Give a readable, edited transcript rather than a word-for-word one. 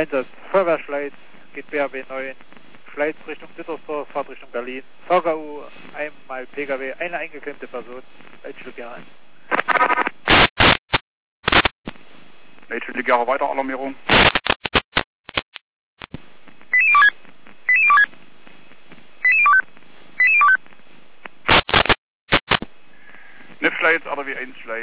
Einsatz Feuerwehrschleiz, geht BAW 9, Schleiz Richtung Dittersdorf, Fahrt Richtung Berlin. VKU, einmal PKW, eine eingeklemmte Person, Leitstückjahre 1. Leitstückjahre weiter, Alarmierung. NIF Schleiz, RW 1 Schleiz.